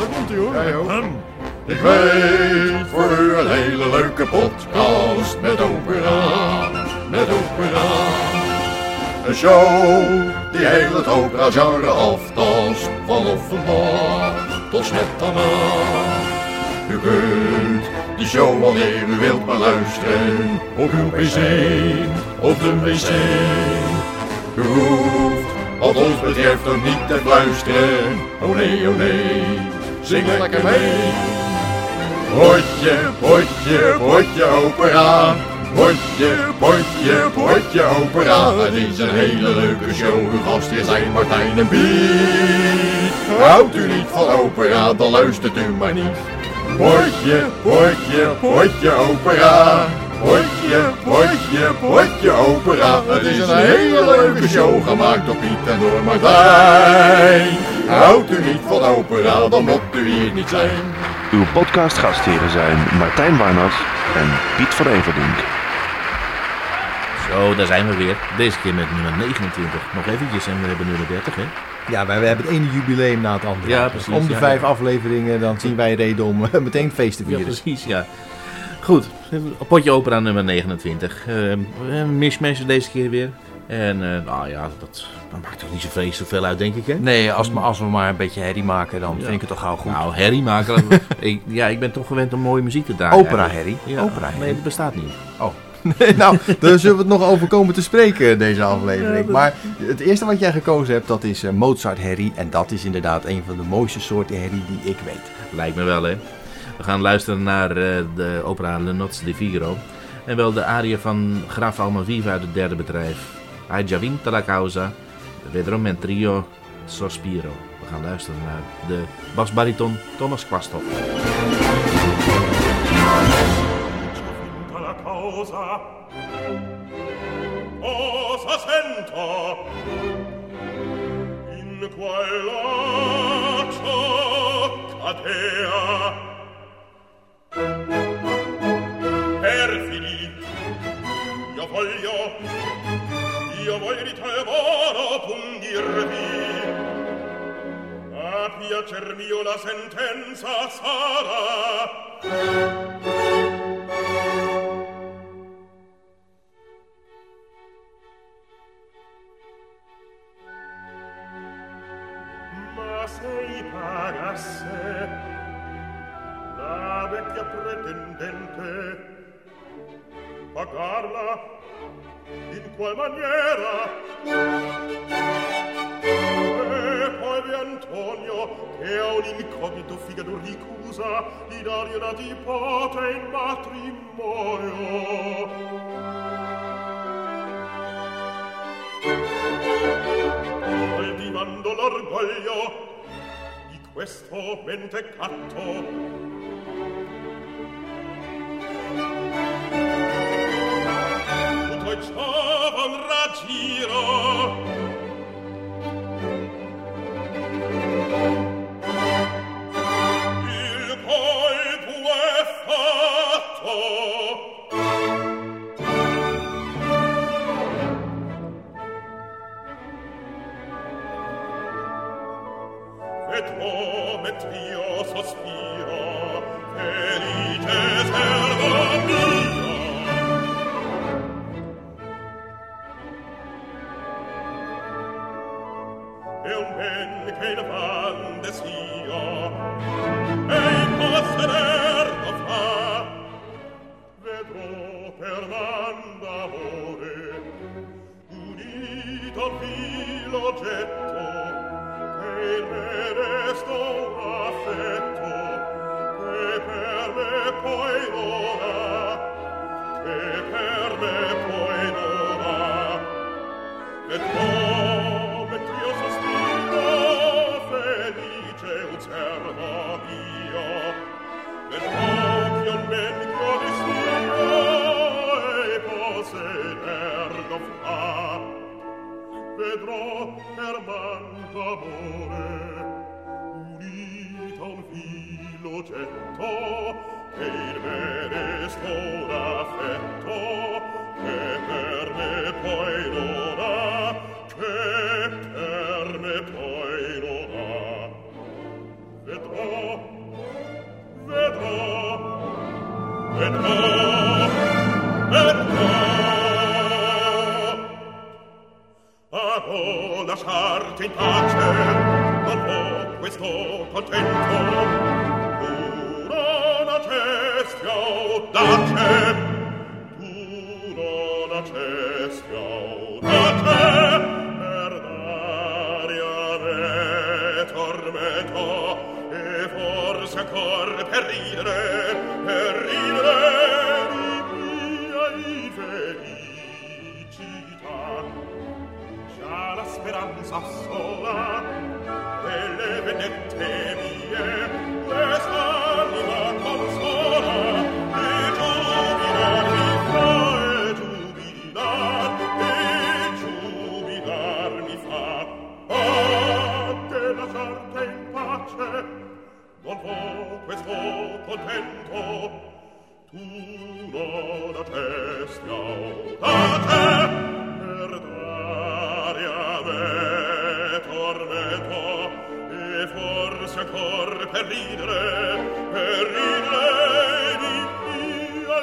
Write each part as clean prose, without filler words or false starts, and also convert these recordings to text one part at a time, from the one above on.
Daar komt hij hoor. Ja, joh. Ik weet voor u een hele leuke podcast met opera. Een show die heel het opera-genre aftast. Van Offenbach tot Smetana. U kunt die show wanneer u wilt beluisteren. Op uw pc of de wc. U hoeft wat ons betreft ook niet te fluisteren. Oh nee, zing lekker mee. Potje opera. Potje opera. Het is een hele leuke show. Uw gastheer zijn Martijn en Piet. Houdt u niet van opera, dan luistert u maar niet. Potje opera. Potje opera. Het is een hele leuke show gemaakt door Piet en door Martijn. Houdt u niet van opera, dan moet u hier niet zijn. Uw podcastgastheren zijn Martijn Warnert en Piet van Everdink. Zo, daar zijn we weer. Deze keer met nummer 29. Nog eventjes en we hebben nummer 30, hè? Ja, wij hebben het ene jubileum na het andere. Ja, precies. Om de 5 afleveringen, dan zien wij reden om meteen feest te Ja, vieren. precies, ja. Goed, potje opera nummer 29. Mismatch deze keer weer. En nou ja, dat maakt toch niet zo vreselijk veel uit, denk ik, hè? Nee, als we maar een beetje herrie maken, dan vind ik het toch gauw goed. Nou, herrie maken. ik ben toch gewend om mooie muziek te draaien. Opera-herrie? Ja, Opera-herrie. nee, dat bestaat niet. Oh. Nee, nou, daar zullen we het nog over komen te spreken, deze aflevering. Maar het eerste wat jij gekozen hebt, dat is Mozart-herrie. En dat is inderdaad een van de mooiste soorten herrie die ik weet. Lijkt me wel, hè? We gaan luisteren naar de opera Le Nozze di Figaro. En wel de aria van Graf Almaviva uit het derde bedrijf. Hai già vinta la causa, wederom met trio Sospiro. We gaan luisteren naar de basbariton Thomas Quasthoff. La causa, cosa sento in quella cioccatea perfidi. Io voglio di te volo punirvi, a piacer mio la sentenza sarà. Ma se i pagasse la vecchia pretendente, pagarla in qual maniera? E poi vi Antonio, che ha un incognito figato ricusa di dargli una nipote in matrimonio. Coltivando l'orgoglio di questo mentecatto, Giovan raggiro, il colpo è fatto, vedrò mentre io sospiro, felice servo mio. E un ben che in van desio e in possederlo fa, vedrò per man d'amore unito al filo oggetto che in me resta un affetto che per me poi non ha, che per me poi non ha. Vedrò servo mio, vedrò che un ben codicino e possederlo fa, vedrò per man d'amore unito a un filo getto che in me resta un affetto che per me poi non ha, che per me poi non ha. Vedrò Lasciarti in pace, non ho questo contento. Tu non accesti audace, tu non accesti audace, per dare a me tormento, e forse ancor per ridere di mia felicità. La speranza sola delle vendette mie, quest'anima consola, e giubilar mi fa, anche lasciarte in pace, non ho questo contento, tu non attesti audace, per dare a me tormento, e forse ancor per ridere di mia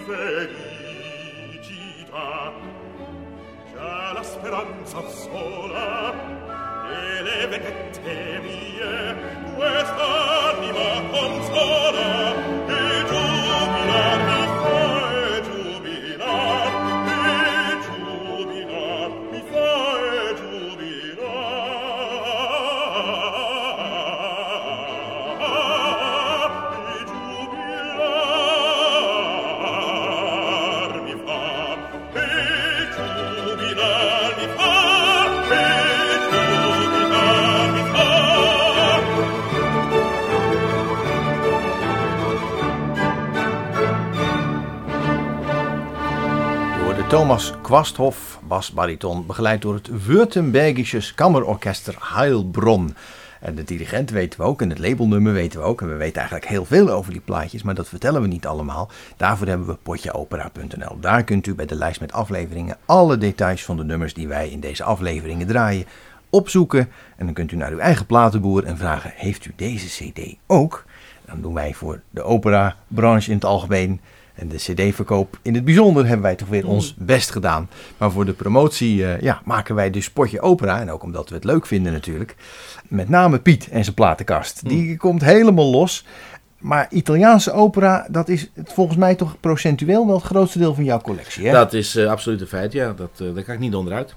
felicità. Già la speranza sola e le vedette mie, quest'anima consola, e giubilar mi fa, mi fa e Thomas Quasthoff, basbariton, begeleid door het Württembergisches Kammerorchester Heilbronn. En de dirigent weten we ook en het labelnummer weten we ook. En we weten eigenlijk heel veel over die plaatjes, maar dat vertellen we niet allemaal. Daarvoor hebben we potjeopera.nl. Daar kunt u bij de lijst met afleveringen alle details van de nummers die wij in deze afleveringen draaien opzoeken. En dan kunt u naar uw eigen platenboer en vragen, heeft u deze cd ook? Dan doen wij voor de operabranche in het algemeen en de cd-verkoop in het bijzonder hebben wij toch weer ons best gedaan. Maar voor de promotie maken wij dus Potje Opera. En ook omdat we het leuk vinden natuurlijk. Met name Piet en zijn platenkast. Die komt helemaal los. Maar Italiaanse opera, dat is volgens mij toch procentueel wel het grootste deel van jouw collectie, hè? Dat is absoluut een feit, ja. Daar kan ik niet onderuit.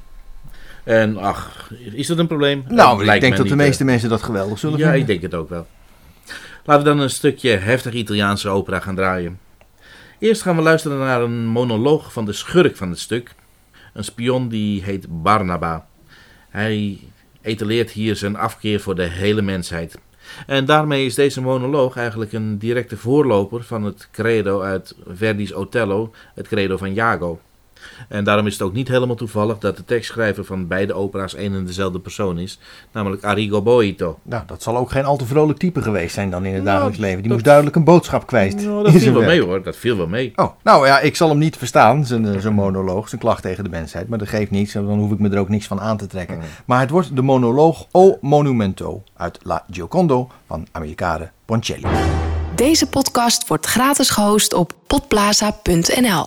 En ach, is dat een probleem? Nou, ik denk dat de meeste mensen dat geweldig zullen vinden. Ja, ik denk het ook wel. Laten we dan een stukje heftig Italiaanse opera gaan draaien. Eerst gaan we luisteren naar een monoloog van de schurk van het stuk. Een spion die heet Barnaba. Hij etaleert hier zijn afkeer voor de hele mensheid. En daarmee is deze monoloog eigenlijk een directe voorloper van het credo uit Verdi's Otello, het credo van Iago. En daarom is het ook niet helemaal toevallig dat de tekstschrijver van beide opera's één en dezelfde persoon is, namelijk Arrigo Boito. Nou, dat zal ook geen al te vrolijk type geweest zijn dan in het dagelijks leven. Die moest duidelijk een boodschap kwijt. Nou, dat viel wel mee hoor, dat viel wel mee. Oh, nou ja, ik zal hem niet verstaan, zijn monoloog, zijn klacht tegen de mensheid, maar dat geeft niets, dan hoef ik me er ook niks van aan te trekken. Maar het wordt de monoloog O Monumento uit La Giocondo van Amilcare Ponchielli. Deze podcast wordt gratis gehost op podplaza.nl.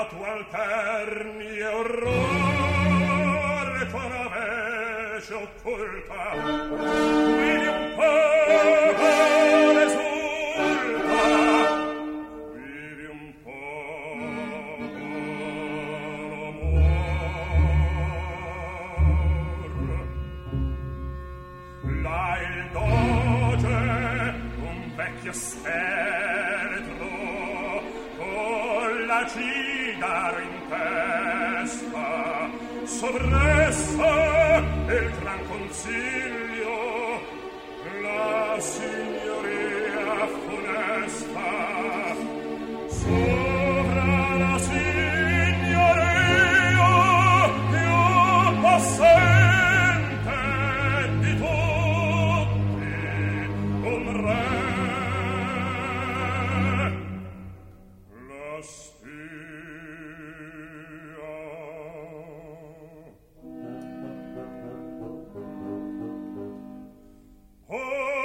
tu alterni orrore con avece occulta, quindi un po' resulta, vivi un po' l'amor. Là il doge, un vecchio scheletro, con la cigaro in testa, sovressa il gran consiglio, la signoria funesta, sovra la signoria più possente di tutti, un re. La spia. Oh,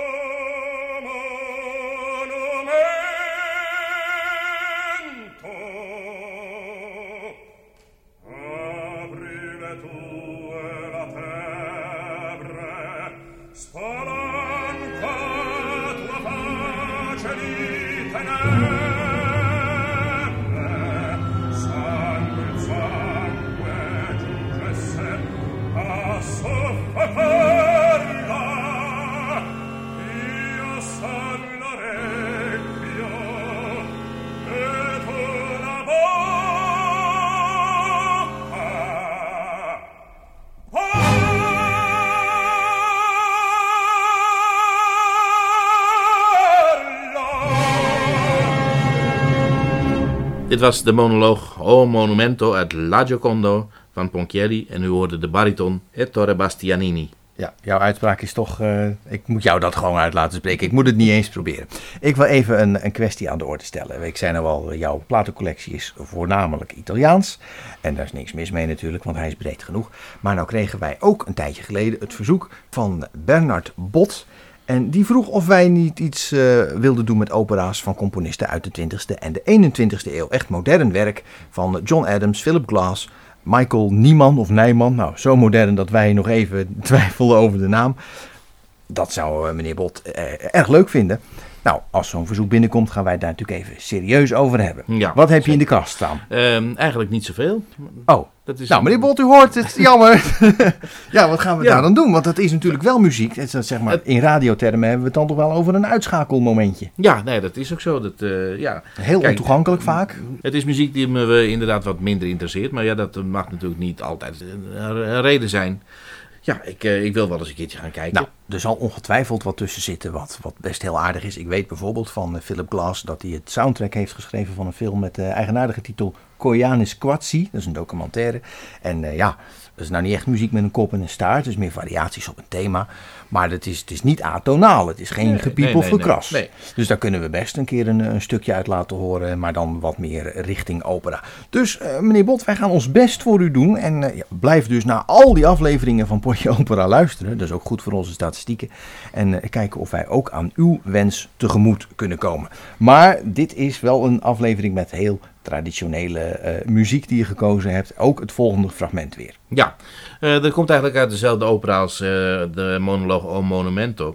monumento, apri le tue latebre, spalanca tua pace di tenebre, sangue il sangue giungesse a soffocarla, io son l'orecchio e tu la bocca. Dit was de monoloog O Monumento uit La Gioconda van Ponchielli en u hoorde de bariton Ettore Bastianini. Ja, jouw uitspraak is toch... ik moet jou dat gewoon uit laten spreken. Ik moet het niet eens proberen. Ik wil even een kwestie aan de orde stellen. Ik zei nou al, jouw platencollectie is voornamelijk Italiaans. En daar is niks mis mee natuurlijk, want hij is breed genoeg. Maar nou kregen wij ook een tijdje geleden het verzoek van Bernard Bot. En die vroeg of wij niet iets wilden doen met opera's van componisten uit de 20e en de 21e eeuw. Echt modern werk van John Adams, Philip Glass, Michael Niemann of Nijman. Nou, zo modern dat wij nog even twijfelden over de naam. Dat zou meneer Bot erg leuk vinden. Nou, als zo'n verzoek binnenkomt, gaan wij daar natuurlijk even serieus over hebben. Ja, wat heb je in de kast staan? Eigenlijk niet zoveel. Oh, dat is nou meneer Bot, u hoort het, jammer. Ja, wat gaan we daar dan doen? Want dat is natuurlijk wel muziek. Zeg maar, in radiotermen hebben we het dan toch wel over een uitschakelmomentje. Ja, nee, dat is ook zo. Dat, heel ontoegankelijk vaak. Het is muziek die me inderdaad wat minder interesseert. Maar ja, dat mag natuurlijk niet altijd een reden zijn. Ja, ik wil wel eens een keertje gaan kijken. Nou, er zal ongetwijfeld wat tussen zitten wat best heel aardig is. Ik weet bijvoorbeeld van Philip Glass dat hij het soundtrack heeft geschreven van een film met de eigenaardige titel Koyanis Quatsi. Dat is een documentaire. En dat is nou niet echt muziek met een kop en een staart. Het is meer variaties op een thema. Maar het is niet atonaal. Het is geen gepiep of gekras. Nee. Dus daar kunnen we best een keer een stukje uit laten horen. Maar dan wat meer richting opera. Dus meneer Bot, wij gaan ons best voor u doen. En blijf dus naar al die afleveringen van Potje Opera luisteren. Dat is ook goed voor onze statistieken. En kijken of wij ook aan uw wens tegemoet kunnen komen. Maar dit is wel een aflevering met heel traditionele muziek die je gekozen hebt. Ook het volgende fragment weer. Ja, dat komt eigenlijk uit dezelfde opera als de monoloog O Monumento.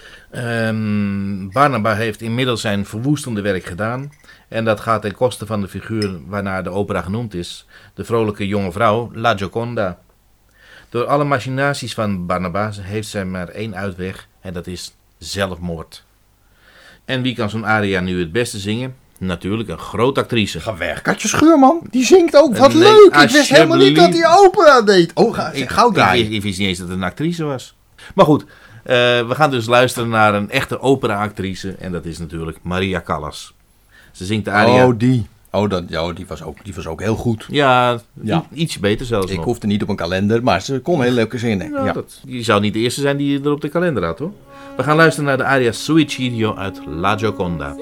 Barnaba heeft inmiddels zijn verwoestende werk gedaan. En dat gaat ten koste van de figuur waarnaar de opera genoemd is. De vrolijke jonge vrouw, La Gioconda. Door alle machinaties van Barnaba heeft zij maar één uitweg. En dat is zelfmoord. En wie kan zo'n aria nu het beste zingen? Natuurlijk een grote actrice. Ga weg, Katje Schuurman. Die zingt ook. Wat leuk. Ik wist helemaal niet dat hij opera deed. Oh, gauw draaien. Ik wist niet eens dat het een actrice was. Maar goed, we gaan dus luisteren naar een echte opera-actrice. En dat is natuurlijk Maria Callas. Ze zingt de aria... Oh, die. Die was ook heel goed. Ja. Iets beter zelfs Ik nog. hoefde niet op een kalender, maar ze kon heel leuke zingen. Ja. Die zou niet de eerste zijn die er op de kalender had, hoor. We gaan luisteren naar de aria Suicidio uit La Gioconda.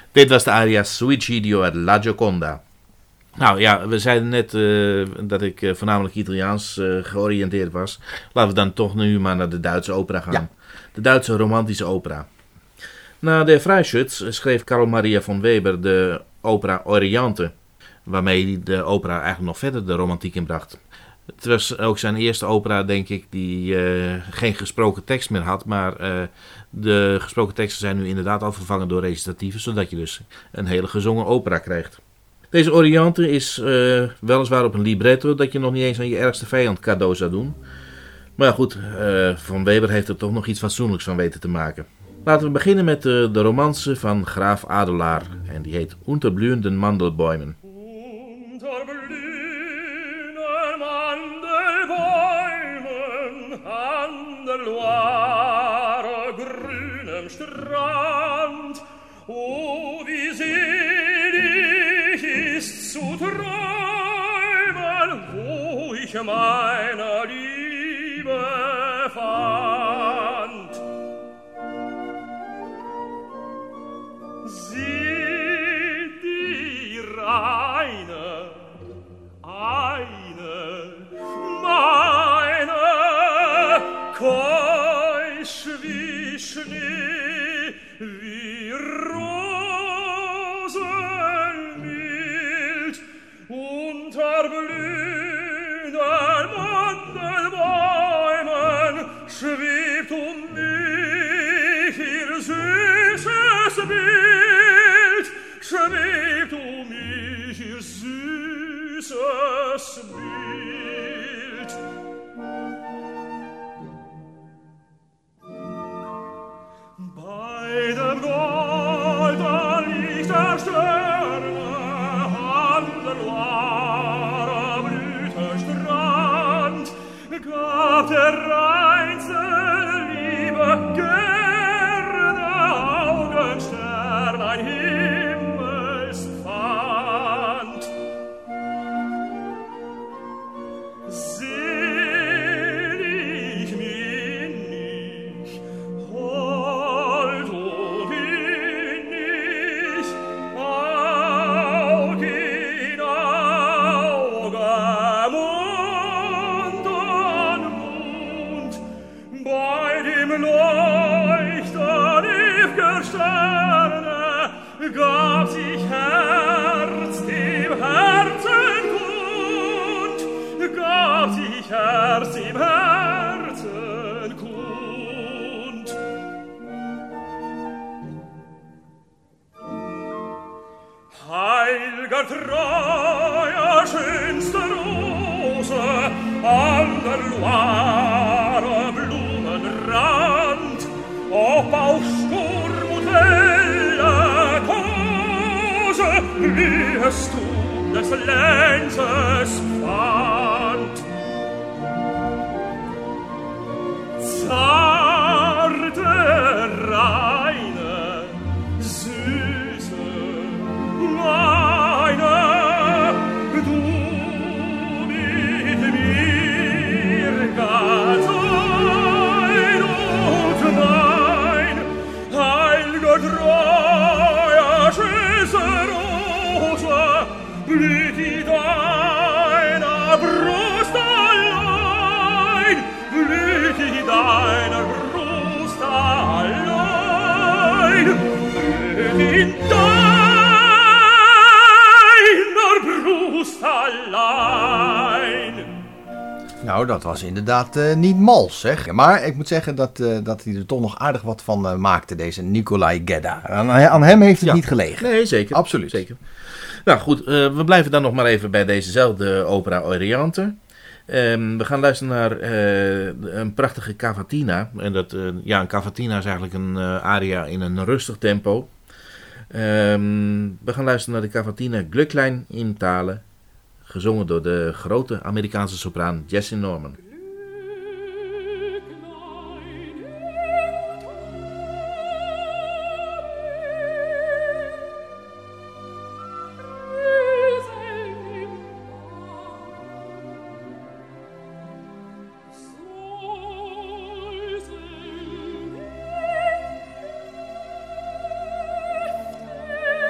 Dit was de aria Suicidio uit La Gioconda. Nou ja, we zeiden net dat ik voornamelijk Italiaans georiënteerd was. Laten we dan toch nu maar naar de Duitse opera gaan. Ja. De Duitse romantische opera. Na de Freischütz schreef Karl Maria von Weber de opera Oriente, waarmee hij de opera eigenlijk nog verder de romantiek inbracht. Het was ook zijn eerste opera, denk ik, die geen gesproken tekst meer had, maar de gesproken teksten zijn nu inderdaad al vervangen door recitatieve, zodat je dus een hele gezongen opera krijgt. Deze Oriente is weliswaar op een libretto dat je nog niet eens aan je ergste vijand cadeau zou doen. Maar goed, Von Weber heeft er toch nog iets fatsoenlijks van weten te maken. Laten we beginnen met de romance van Graaf Adelaar. En die heet Unter blühenden Mandelbäumen. Unter blühenden Mandelbäumen an der Loire grünem Strand. Oh, wie selig ist zu träumen, wo ich meine Liebe fand. Sie, die reine, meine, keusch wie Schnee, wie Rosenmild, unter blühenden Mandelbäumen schwebt mich ihr süßes Bild, schwebt mich ihr süßes Bild. Bei dem golden Licht der Sterne an der Loire Blütenstrand gab der reinste Liebe gerne Augenstern ein Himmelspfand. Selig minnig, hold und innig, Aug in Auge, Mund an Mund, bei dem Leuchten ewiger Sterne gab sich Herz dem Herzen kund, gab sich Herz dem Herzen kund. Heilger, treuer, schönste Rose an der Loire Blumenrand, ob auch Sturm und helle Kose, liest du des Lenzes Pfand. Zarte, reine, süße, meine, du mit mir ganz ein und mein, heilger, treuer, schöne Rose, blüht die deiner Brust allein, blüht die deiner Brust allein, blüht in deiner Brust allein. Nou, dat was inderdaad niet mals, zeg. Maar ik moet zeggen dat hij er toch nog aardig wat van maakte, deze Nicolai Gedda. Aan hem heeft het niet gelegen. Nee, zeker. Absoluut. Zeker. Nou goed, we blijven dan nog maar even bij dezezelfde opera Oriente. We gaan luisteren naar een prachtige cavatina. En een cavatina is eigenlijk een aria in een rustig tempo. We gaan luisteren naar de cavatina Glöcklein in Talen, gezongen door de grote Amerikaanse sopraan Jessie Norman. Thank you.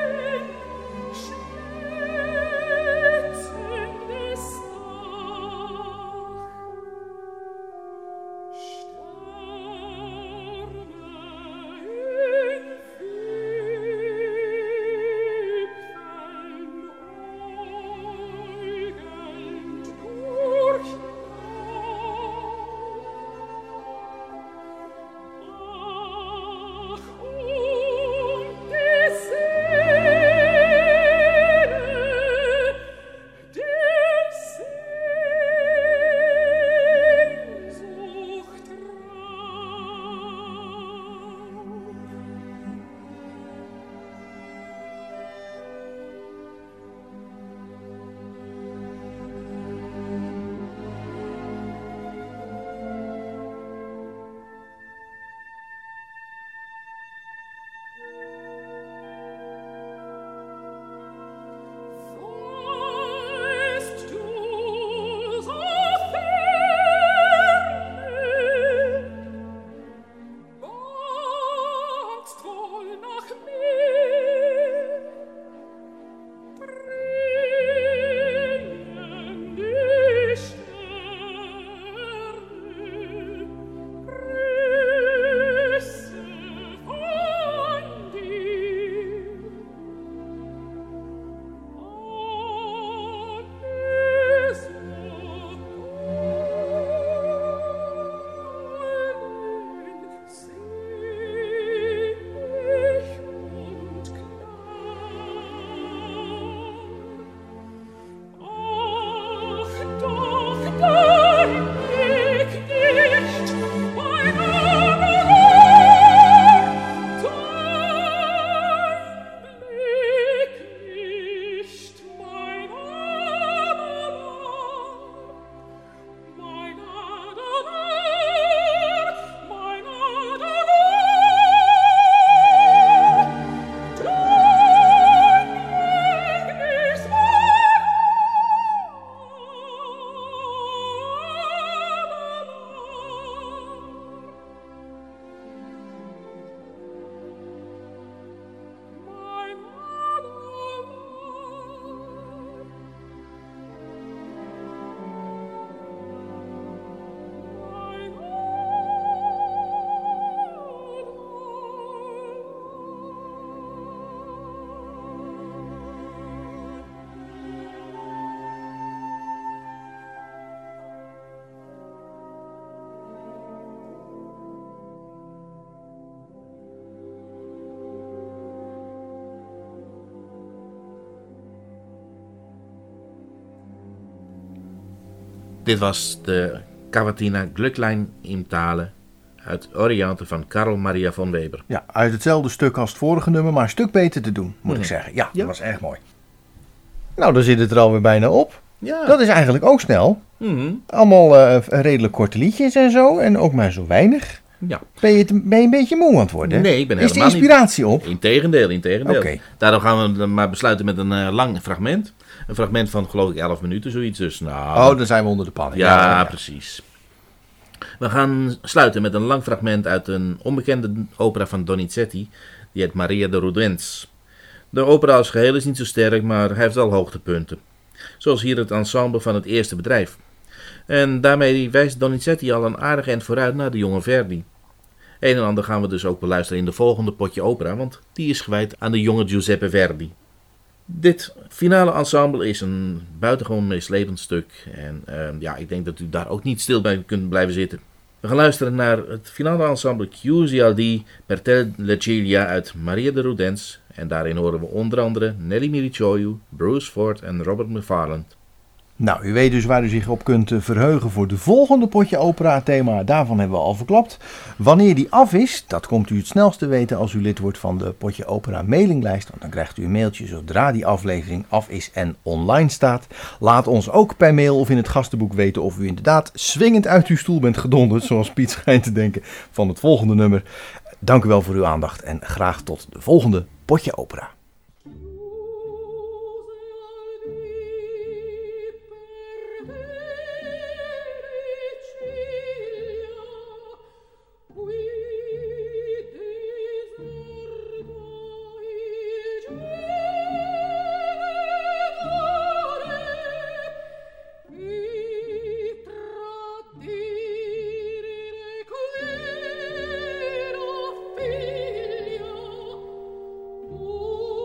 Dit was de Cavatina Glücklein im Tale uit Oriente van Karl Maria von Weber. Ja, uit hetzelfde stuk als het vorige nummer, maar een stuk beter te doen, moet ik zeggen. Ja, dat was erg mooi. Nou, dan zit het er alweer bijna op. Ja. Dat is eigenlijk ook snel. Allemaal redelijk korte liedjes en zo, en ook maar zo weinig. Ja. Ben je een beetje moe aan het worden? Nee, ik ben Is de helemaal inspiratie op? Integendeel. Oké. Daarom gaan we maar besluiten met een lang fragment. Een fragment van geloof ik 11 minuten, zoiets. Dus, nou, Dan zijn we onder de pan. Ja, precies. We gaan sluiten met een lang fragment uit een onbekende opera van Donizetti. Die heet Maria de Rudens. De opera als geheel is niet zo sterk, maar hij heeft wel hoogtepunten. Zoals hier het ensemble van het eerste bedrijf. En daarmee wijst Donizetti al een aardig eind vooruit naar de jonge Verdi. Een en ander gaan we dus ook beluisteren in de volgende potje opera, want die is gewijd aan de jonge Giuseppe Verdi. Dit finale ensemble is een buitengewoon meeslepend stuk. En ik denk dat u daar ook niet stil bij kunt blijven zitten. We gaan luisteren naar het finale ensemble Chiusi al di per te le ciglia uit Maria de Rudens. En daarin horen we onder andere Nelly Mirichoiu, Bruce Ford en Robert McFarland. Nou, u weet dus waar u zich op kunt verheugen voor de volgende potje opera thema. Daarvan hebben we al verklapt. Wanneer die af is, dat komt u het snelst te weten als u lid wordt van de potje opera mailinglijst. Want dan krijgt u een mailtje zodra die aflevering af is en online staat. Laat ons ook per mail of in het gastenboek weten of u inderdaad swingend uit uw stoel bent gedonderd, zoals Piet schijnt te denken, van het volgende nummer. Dank u wel voor uw aandacht en graag tot de volgende potje opera. Figlio,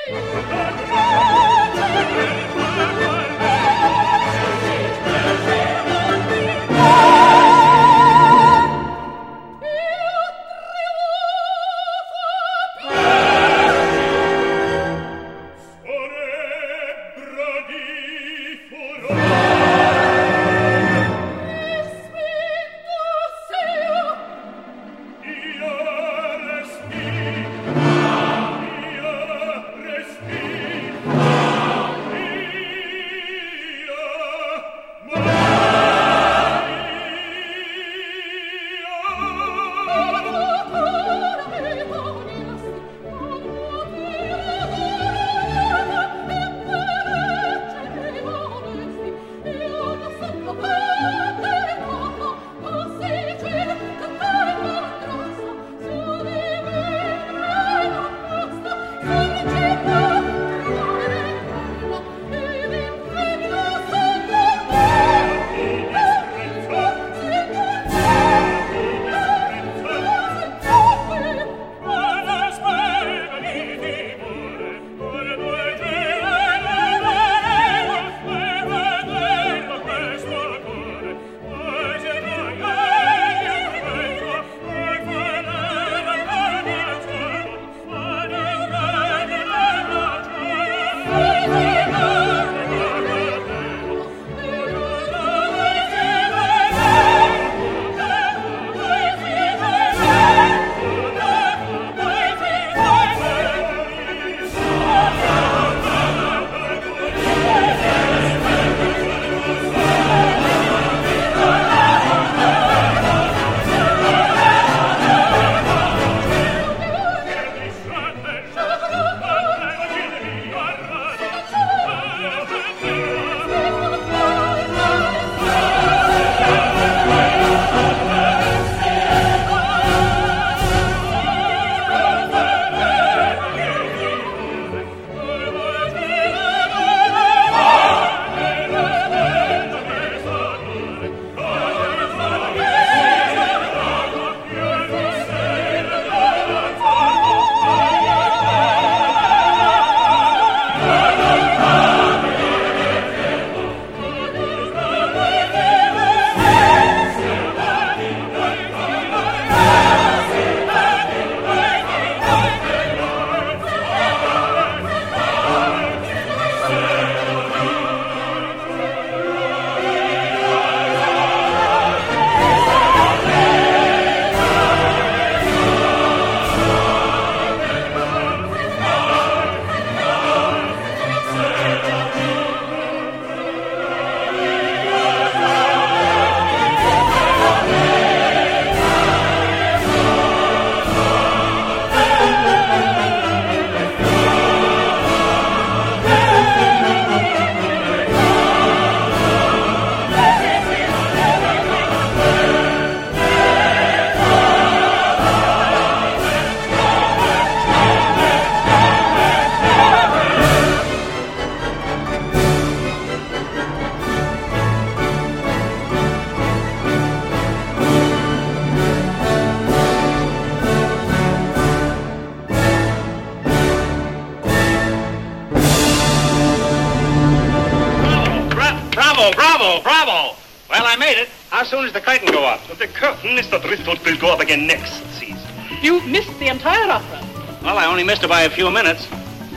Bravo! Well, I made it. How soon does the curtain go up? The curtain is the driftwood will go up again next season. You've missed the entire opera. Well, I only missed it by a few minutes.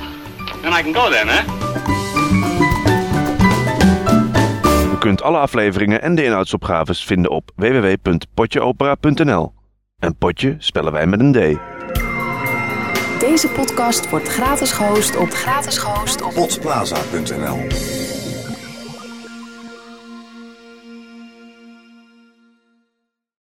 Then I can go then, hè? U kunt alle afleveringen en de inhoudsopgaves vinden op www.potjeopera.nl. En potje spellen wij met een D. Deze podcast wordt gratis gehost op potplaza.nl.